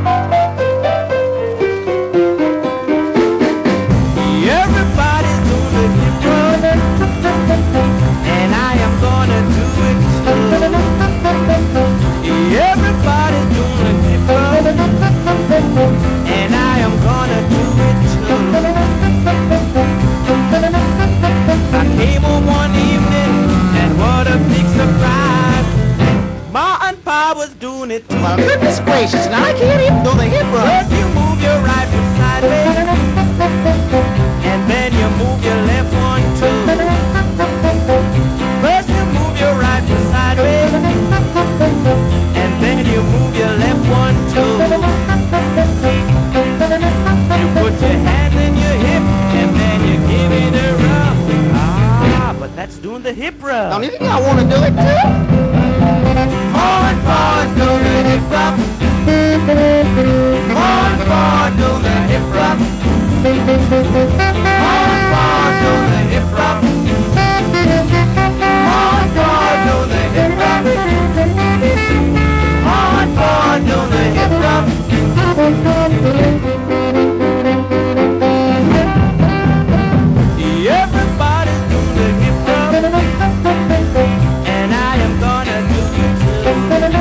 Everybody's doing the hip rub, and I am gonna do it too. Everybody's doing the hip rub, and I am gonna do it too. I came home one evening, and what a big surprise! Ma and Pa was doing it too. Well, goodness gracious, now I can't even do the hip rub. First you move your right foot sideways, and then you move your left one too. First you move your right foot sideways, and then you move your left one too. You put your hand in your hip, and then you give it a rub. Ah, but that's doing the hip rub. Don't you think I want to do it too? Forward, forward, do the hip rub. Forward, forward, do the hip rub. Forward, forward, do the hip rub. Forward, forward, do the hip rub. Forward, forward, do the hip rub. Everybody's doing the hip rub, and I am gonna do it too.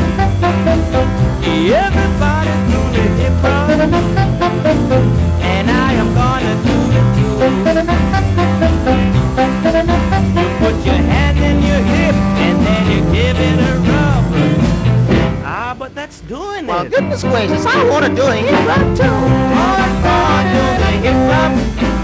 Everybody's doing the hip rub, and I am gonna do it too. You put your hand in your hip, and then you give it a rub. Ah, but that's doing Well, it. goodness gracious, I want to do the hip rub too. Forward, forward, do the hip rub.